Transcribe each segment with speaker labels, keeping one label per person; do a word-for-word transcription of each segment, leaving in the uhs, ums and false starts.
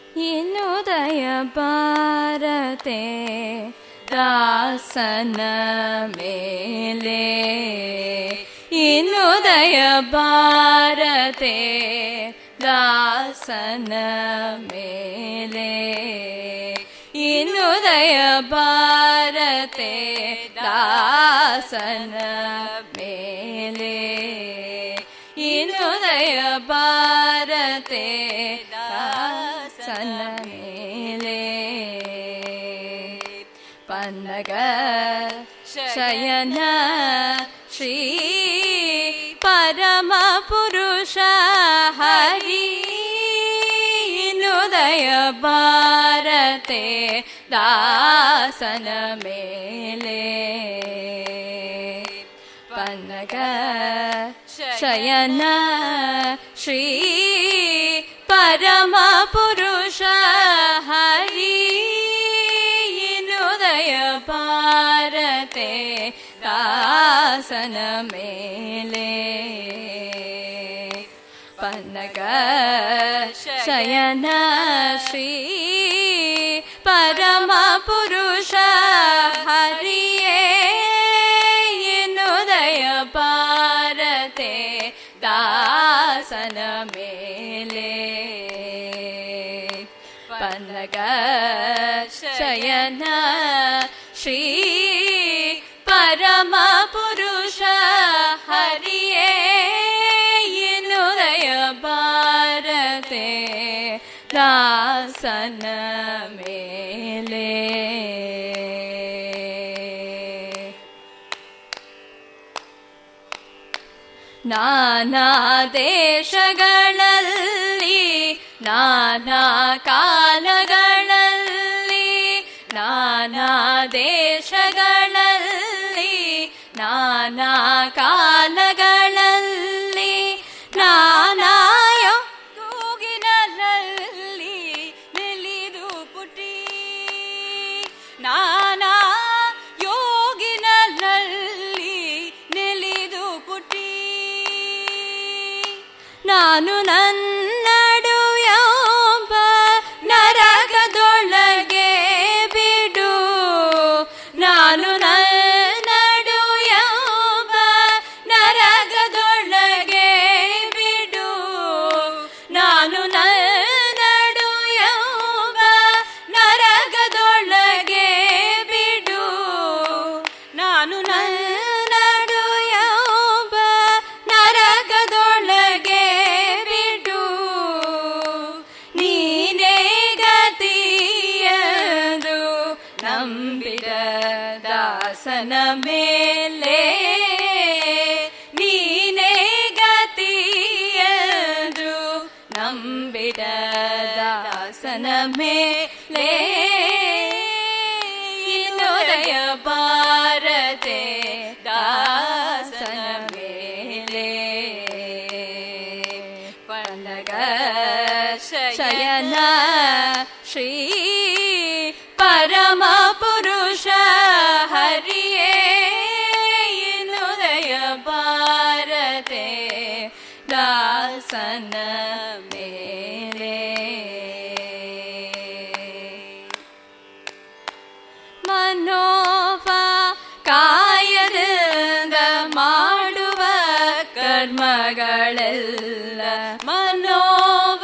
Speaker 1: ಇನ್ನು ದಯ ಬಾರದೆ ದಾಸನ ಮೇಲೆ, ಇನ್ನು ದಯ ಬಾರದೆ ದಾಸನ ಮೇಲೆ, ಇನ್ನು ದಯ ಬಾರದೆ ದಾಸನ ಮೇಲೆ, ಇನ್ನು ದಯ ಬಾರದೆ ದಾಸನ ಮೇಲೆ. ಪನ್ನಗ ಶಯನ ಶ್ರೀ ಪರಮ ಪುರುಷ ಹರಿ, ಇನ್ನು ದಯ ಬಾರದೆ ದಾಸನ ಮೇಲೆ. ಪನ್ನಗ ಶಯನ ಶ್ರೀ ಪರಮ ಪುರುಷ ಹರಿ, ಇನ್ನು ದಯ ಬಾರದೆ ದಾಸನ ಮೇಲೆ. ಪನ್ನಗ ಶಯನ ಶ್ರೀ ಪರಮ ಪುರುಷ ಹರಿಯೇ, ಇನ್ನು ದಯ ಬಾರದೆ ದಾಸನ ಮೇಲೆ. ಪನ್ನಗ ಶಯನ ಶ್ರೀ ಪರಮ ಪುರುಷ ಹರಿಯೇ, ಇನ್ನು ದಯ ಬಾರದೆ ದಾಸನ ಮೇಲೆ. ನಾನಾ ದೇಶಗಳಲ್ಲಿ ನಾನಾ ಕಾಲಗಳಲ್ಲಿ, ನಾನಾ ದೇಶಗಳಲ್ಲಿ ನಾನಾ ಕಾಲಗಳಲ್ಲಿ, ನಾನಾ ಯೋಗಿನಲ್ಲಿ ನೆಲಿದು ಪುಟಿ, ನಾನಾ ಯೋಗಿನಲ್ಲಿ ನೆಲಿದು ಪುಟಿ, ನಾನು ನನ್ನಡು ಎಂಬ ನರಕದೊಳಗೆ ಬಿಡು, ನಾನು ನನ್ನಡು ಎಂಬ ನರಕದೊಳಗೆ ಬಿಡು, ನಾನು ನನ್ನಡು ಎಂಬ ನರಕದೊಳಗೆ ಬಿಡು, ನಾನು ನನ್ನಡು ಎಂಬ ನರಕದೊಳಗೆ ಬಿಡು, ನೀನೇ ಗತಿಯದು ನಂಬಿದ ದಾಸನ ಮೇಲೆ, ನೀನೇ ಗತಿಯದು ನಂಬಿದ ದಾಸನ ಮೇಲೆ, ಇನ್ನು ದಯ ಬಾರದೆ ದಾಸನ ಮೇಲೆ. ಪನ್ನಗ ಶಯನ ಶ್ರೀ ಪರಮ ಪುರುಷ ಹರಿಯೇ, ಇನ್ನು ದಯ ಬಾರದೆ ದಾಸನ ಮೇಲೆ. ಮನೋವ ಕಾಯದಿಂದ ಮಾಡುವ ಕರ್ಮಗಳೆಲ್ಲ, ಮನೋವ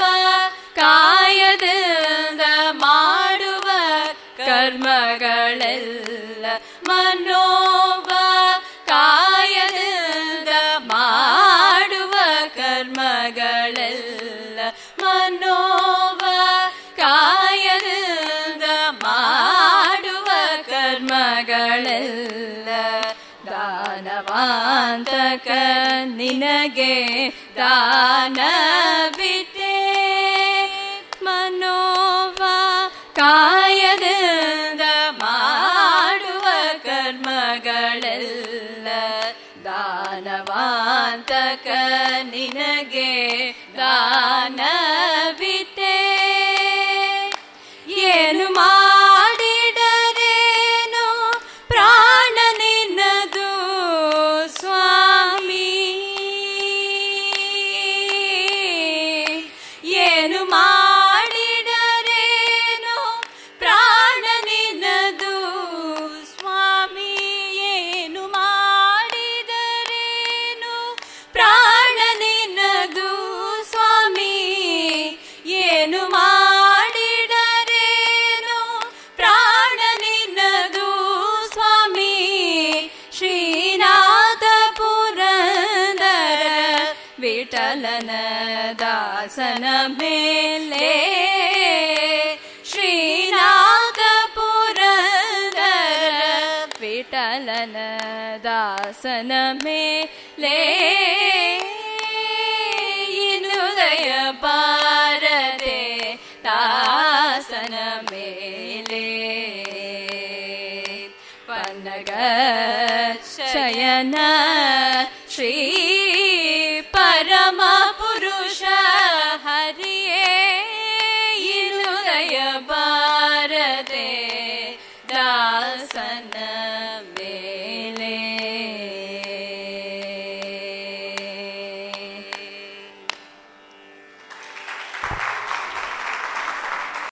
Speaker 1: ಕಾಯದಿಂದ ಮಾಡುವ ಕರ್ಮಗಳೆಲ್ಲ, ಮನೋವ ಕಾಯದಿಂದ ಮಾಡುವ ಕರ್ಮಗಳೆಲ್ಲ, ಮನೋವ ಕಾಯದಿಂದ ಮಾಡುವ ಕರ್ಮಗಳೆಲ್ಲ, ದಾನವಾಂತಕ ನಿನಗೆ ದಾನವಿದೆ, ಮನೋವ ಕಾಯದಿಂದ ಮಾಡುವ ಕರ್ಮಗಳೆಲ್ಲ, ದಾನವಾಂತಕ ನಿನಗೆ ದಾನವಿದೆ. ಏನು ಮಾಡಿಡರೇನು ಪ್ರಾಣ ನಿನ್ನದು ಸ್ವಾಮಿ, ಏನು ಮಾಡಿಡರೆ ವಿಠಲನ ದಾಸನ ಮೇಲೆ ಶ್ರೀನಾಥ ಪುರಂದರ ವಿಠಲನ ದಾಸನ ಮೇಲೆ ಇನುದಯ ಪಾರದೆ ದಾಸನ ಮೇಲೆ ಪನ್ನಗ ಶಯನ ಶ್ರೀ ಪರಮ ಪುರುಷ ಹರಿಯೇ ಇನುದಯ